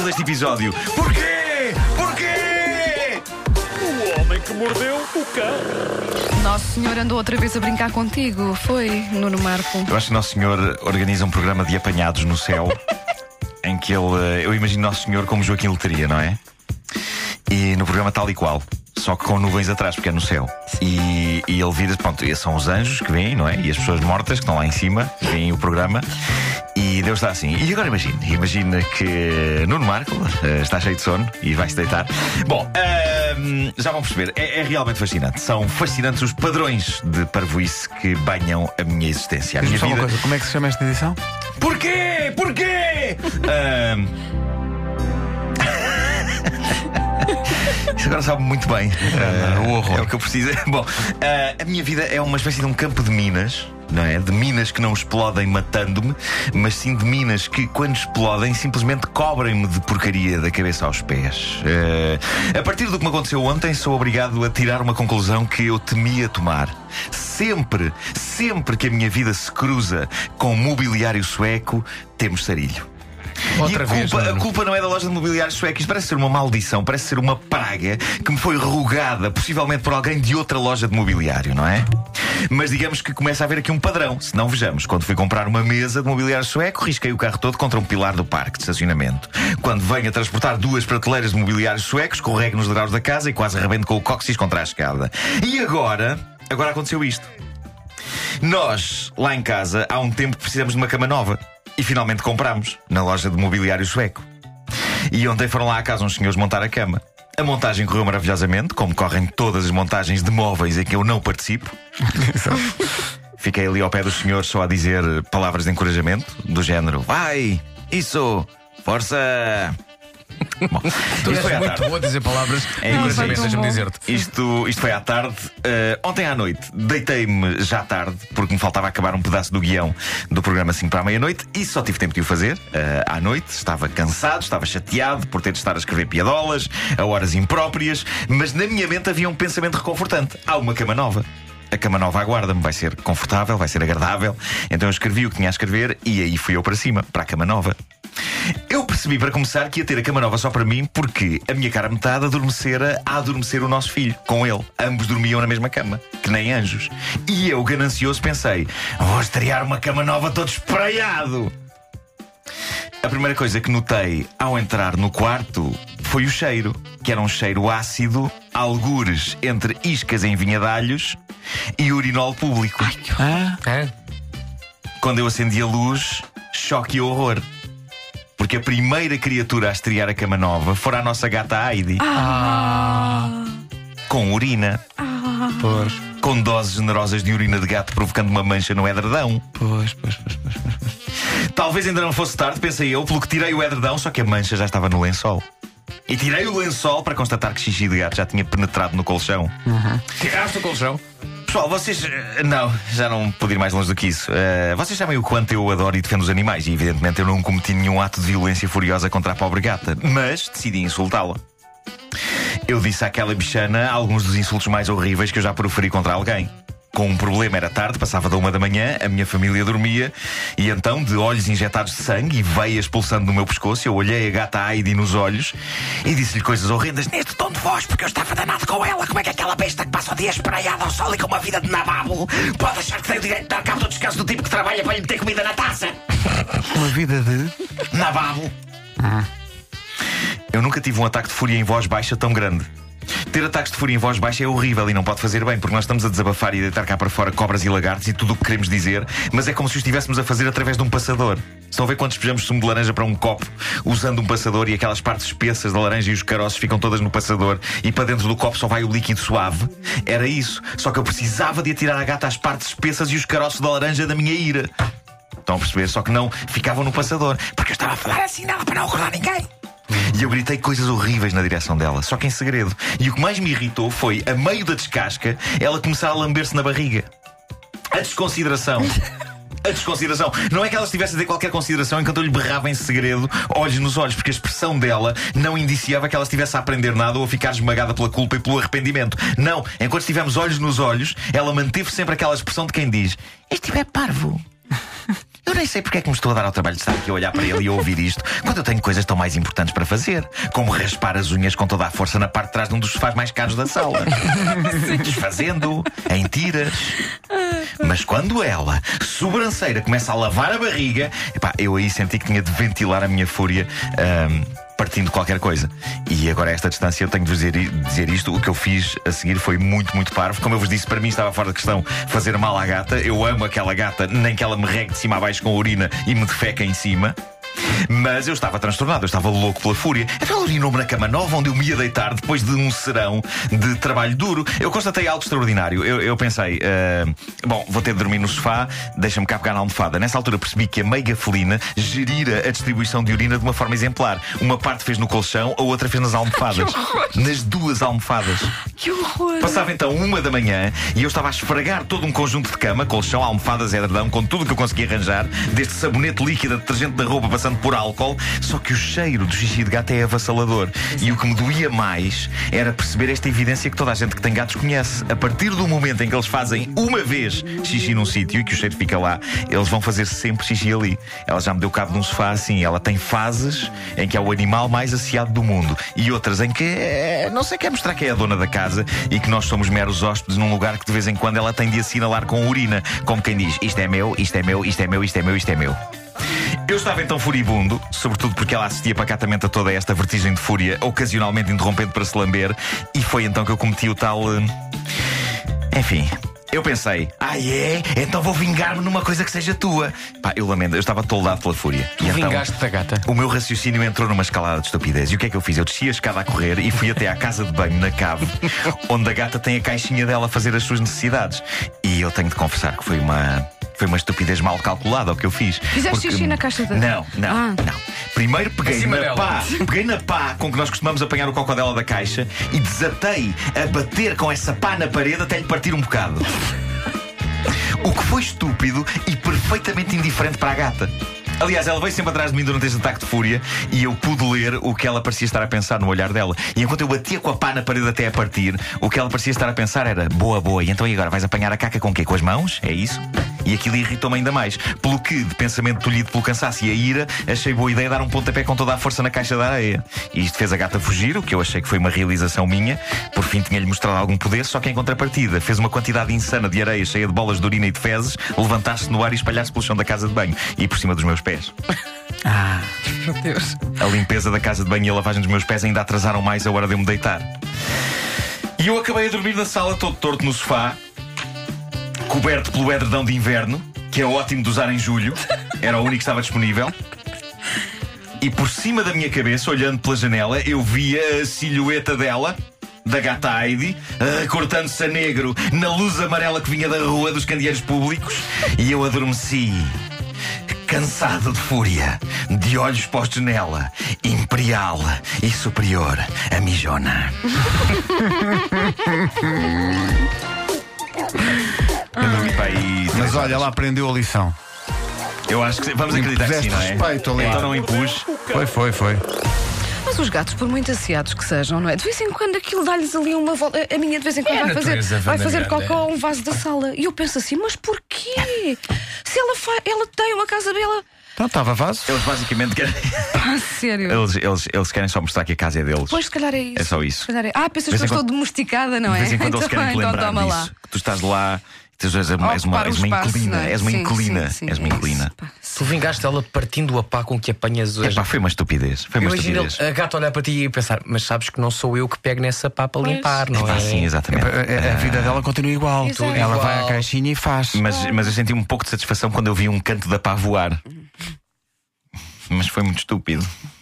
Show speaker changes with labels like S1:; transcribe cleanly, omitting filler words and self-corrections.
S1: título deste episódio. Porquê? Porquê?
S2: O homem que mordeu o cão.
S3: Nosso Senhor andou outra vez a brincar contigo, foi, Nuno Marco?
S1: Eu acho que Nosso Senhor organiza um programa de apanhados no céu em que ele... Eu imagino Nosso Senhor como Joaquim Loteria, não é? E no programa tal e qual, só que com nuvens atrás, porque é no céu. E ele vira, pronto, esses são os anjos que vêm, não é? E as pessoas mortas que estão lá em cima, veem o programa. E Deus está assim. E agora imagina que Nuno Marco está cheio de sono e vai-se deitar. Bom, já vão perceber, é realmente fascinante. São fascinantes os padrões de parvoíce que banham a minha existência. A minha
S4: Só uma
S1: vida.
S4: coisa, como é que se chama esta edição?
S1: Porquê? Porquê? Isso agora sabe muito bem.
S4: O horror.
S1: É o que eu preciso. Bom, a minha vida é uma espécie de um campo de minas, não é? De minas que não explodem matando-me, mas sim de minas que, quando explodem, simplesmente cobrem-me de porcaria da cabeça aos pés. A partir do que me aconteceu ontem, sou obrigado a tirar uma conclusão que eu temia tomar. Sempre que a minha vida se cruza com mobiliário sueco, temos sarilho.
S4: Outra
S1: E
S4: vez.
S1: a culpa não é da loja de mobiliário sueco. Isto parece ser uma maldição, parece ser uma praga que me foi rogada, possivelmente por alguém de outra loja de mobiliário, não é? Mas digamos que começa a haver aqui um padrão. Se não, vejamos, quando fui comprar uma mesa de mobiliário sueco, risquei o carro todo contra um pilar do parque de estacionamento. Quando venho a transportar 2 prateleiras de mobiliário sueco, escorrego nos degraus da casa e quase arrebento com o cóccix contra a escada. E agora aconteceu isto. Nós, lá em casa, há um tempo precisamos de uma cama nova. E finalmente comprámos, na loja de mobiliário sueco. E ontem foram lá à casa uns senhores montar a cama. A montagem correu maravilhosamente, como correm todas as montagens de móveis em que eu não participo. Fiquei ali ao pé dos senhores só a dizer palavras de encorajamento, do género: vai, isso, força. Bom,
S4: Tu
S1: isto foi
S4: és
S1: à
S4: muito
S1: tarde.
S4: boa a dizer palavras.
S1: É
S4: Encorajamento,
S3: tão
S4: deixa-me
S3: bom.
S4: dizer-te.
S1: Isto foi à tarde. Ontem à noite deitei-me já tarde, porque me faltava acabar um pedaço do guião do programa 5 para a meia-noite e só tive tempo de o fazer. À noite estava cansado, estava chateado por ter de estar a escrever piadolas a horas impróprias, mas na minha mente havia um pensamento reconfortante: há uma cama nova. A cama nova aguarda-me, vai ser confortável, vai ser agradável. Então eu escrevi o que tinha a escrever e aí fui eu para cima, para a cama nova. Eu percebi, para começar, que ia ter a cama nova só para mim porque a minha cara metade adormecera a adormecer o nosso filho, com ele. Ambos dormiam na mesma cama, que nem anjos. E eu, ganancioso, pensei: vou estrear uma cama nova todo espraiado. A primeira coisa que notei ao entrar no quarto foi o cheiro, que era um cheiro ácido, algures entre iscas em vinhadalhos e urinol público. Quando eu acendi a luz, choque e horror. Porque a primeira criatura a estrear a cama nova fora a nossa gata Heidi. Com urina.
S4: Pois,
S1: Com doses generosas de urina de gato provocando uma mancha no edredão.
S4: pois.
S1: Talvez ainda não fosse tarde, pensei eu, pelo que tirei o edredão, só que a mancha já estava no lençol. E tirei o lençol para constatar que xixi de gato já tinha penetrado no colchão.
S4: Tiraste o colchão?
S1: Pessoal, vocês... Não, já não pude ir mais longe do que isso. Vocês sabem o quanto eu adoro e defendo os animais. E evidentemente eu não cometi nenhum ato de violência furiosa contra a pobre gata. Mas decidi insultá-la. Eu disse àquela bichana alguns dos insultos mais horríveis que eu já proferi contra alguém. Com um problema, era tarde, passava da 1 da manhã, a minha família dormia. E então, de olhos injetados de sangue e veias pulsando no meu pescoço, eu olhei a gata Heidi nos olhos e disse-lhe coisas horrendas neste tom de voz, porque eu estava danado com ela. Como é que aquela besta que passa o dia espraiada ao sol e com uma vida de nababo pode achar que tem o direito de dar cabo do descanso do tipo que trabalha para lhe meter comida na taça?
S4: Uma vida de...
S1: Nababo. Eu nunca tive um ataque de fúria em voz baixa tão grande. Ter ataques de fúria em voz baixa é horrível e não pode fazer bem, porque nós estamos a desabafar e a deitar cá para fora cobras e lagartos e tudo o que queremos dizer, mas é como se o estivéssemos a fazer através de um passador. Estão a ver quando despejamos sumo de laranja para um copo usando um passador e aquelas partes espessas da laranja e os caroços ficam todas no passador e para dentro do copo só vai o líquido suave? Era isso, só que eu precisava de atirar à gata as partes espessas e os caroços da laranja da minha ira. Estão a perceber? Só que não ficavam no passador, porque eu estava a falar assim nela para não acordar ninguém. E eu gritei coisas horríveis na direção dela, só que em segredo. E o que mais me irritou foi, a meio da descasca, ela começar a lamber-se na barriga. A desconsideração. A desconsideração. Não é que ela estivesse a ter qualquer consideração enquanto eu lhe berrava em segredo, olhos nos olhos, porque a expressão dela não indiciava que ela estivesse a aprender nada ou a ficar esmagada pela culpa e pelo arrependimento. Não, enquanto estivemos olhos nos olhos, ela manteve sempre aquela expressão de quem diz: este tipo é parvo. Eu nem sei porque é que me estou a dar ao trabalho de estar aqui a olhar para ele e a ouvir isto, quando eu tenho coisas tão mais importantes para fazer, como raspar as unhas com toda a força na parte de trás de um dos sofás mais caros da sala, desfazendo-o em tiras. Mas quando ela, sobranceira, começa a lavar a barriga, epá, eu aí senti que tinha de ventilar a minha fúria, partindo qualquer coisa. E agora a esta distância eu tenho de vos dizer isto. O que eu fiz a seguir foi muito, muito parvo. Como eu vos disse, para mim estava fora de questão fazer mal à gata. Eu amo aquela gata, nem que ela me regue de cima a baixo com a urina e me defeque em cima. Mas eu estava transtornado, eu estava louco pela fúria. Então ela urinou-me na cama nova, onde eu me ia deitar depois de um serão de trabalho duro. Eu constatei algo extraordinário. Eu pensei, bom, vou ter de dormir no sofá, deixa-me cá pegar na almofada. Nessa altura percebi que a meiga felina gerira a distribuição de urina de uma forma exemplar. Uma parte fez no colchão, a outra fez nas almofadas. Nas duas almofadas.
S3: Que horror!
S1: Passava então 1 da manhã e eu estava a esfregar todo um conjunto de cama, colchão, almofadas, edredão, com tudo o que eu conseguia arranjar, desde sabonete líquido, detergente da roupa, passando por álcool. Só que o cheiro do xixi de gato é avassalador. E o que me doía mais era perceber esta evidência que toda a gente que tem gatos conhece. A partir do momento em que eles fazem uma vez xixi num sítio e que o cheiro fica lá, eles vão fazer sempre xixi ali. Ela já me deu cabo de um sofá assim. Ela tem fases em que é o animal mais asseado do mundo e outras em que não sei, quer mostrar que é a dona da casa e que nós somos meros hóspedes num lugar que de vez em quando ela tem de assinalar com urina, como quem diz: isto é meu, isto é meu, isto é meu, isto é meu, isto é meu. Eu estava então furibundo, sobretudo porque ela assistia pacatamente a toda esta vertigem de fúria, ocasionalmente interrompendo para se lamber, e foi então que eu cometi o tal... Enfim, eu pensei: então vou vingar-me numa coisa que seja tua. Pá, eu lamento, eu estava toldado pela fúria.
S4: Tu vingaste da gata?
S1: O meu raciocínio entrou numa escalada de estupidez. E o que é que eu fiz? Eu desci a escada a correr e fui até à casa de banho na cave, onde a gata tem a caixinha dela a fazer as suas necessidades. E eu tenho de confessar que foi uma estupidez mal calculada o que eu fiz.
S3: Fizeste xixi na caixa de...
S1: Não. Primeiro peguei na pá com que nós costumamos apanhar o cocó dela da caixa e desatei a bater com essa pá na parede até lhe partir um bocado. O que foi estúpido e perfeitamente indiferente para a gata. Aliás, ela veio sempre atrás de mim durante este ataque de fúria e eu pude ler o que ela parecia estar a pensar no olhar dela. E enquanto eu batia com a pá na parede até a partir, o que ela parecia estar a pensar era: boa, e então e agora? Vais apanhar a caca com o quê? Com as mãos? É isso? E aquilo irritou-me ainda mais. Pelo que, de pensamento tolhido pelo cansaço e a ira, achei boa ideia dar um pontapé com toda a força na caixa da areia. E isto fez a gata fugir, o que eu achei que foi uma realização minha. Por fim tinha-lhe mostrado algum poder, só que em contrapartida fez uma quantidade insana de areia cheia de bolas de urina e de fezes levantar-se no ar e espalhar-se pelo chão da casa de banho e por cima dos meus pés.
S3: Meu Deus.
S1: A limpeza da casa de banho e a lavagem dos meus pés ainda atrasaram mais a hora de eu me deitar. E eu acabei a dormir na sala, todo torto no sofá, coberto pelo edredão de inverno, que é ótimo de usar em julho. Era o único que estava disponível. E por cima da minha cabeça, olhando pela janela, eu via a silhueta dela, da gata Heidi, cortando-se a negro na luz amarela que vinha da rua dos candeeiros públicos. E eu adormeci, cansado de fúria, de olhos postos nela, imperial e superior a mijona.
S4: Mas olha, ela aprendeu a lição.
S1: Eu acho que vamos acreditar que sim, não é?
S4: Respeito ali.
S1: Então não impus.
S4: Foi.
S3: Mas os gatos, por muito asseados que sejam, não é? De vez em quando aquilo dá-lhes ali uma volta. A minha de vez em quando vai fazer cocó a um vaso da sala. E eu penso assim: mas porquê? Se ela tem uma casa bela.
S4: Então estava vaso.
S1: Eles basicamente querem.
S3: Sério?
S1: Eles querem só mostrar que a casa é deles.
S3: Pois, se calhar é isso.
S1: É só isso.
S3: Se calhar é... pensas que eu estou domesticada, não é?
S1: De vez em quando eles querem te
S3: então
S1: lembrar
S3: toma
S1: disso.
S3: lá.
S1: Que tu estás lá. És uma inquilina. És uma inquilina. És uma inquilina.
S5: Tu vingaste ela partindo a pá com que apanhas hoje.
S1: Foi uma estupidez.
S5: Imagina a gata olhar para ti e pensar: mas sabes que não sou eu que pego nessa pá para limpar, não é?
S1: Sim, exatamente.
S4: A vida dela continua igual.
S3: Exato.
S4: Ela vai à caixinha e faz.
S1: Mas eu senti um pouco de satisfação quando eu vi um canto da pá voar. Mas foi muito estúpido.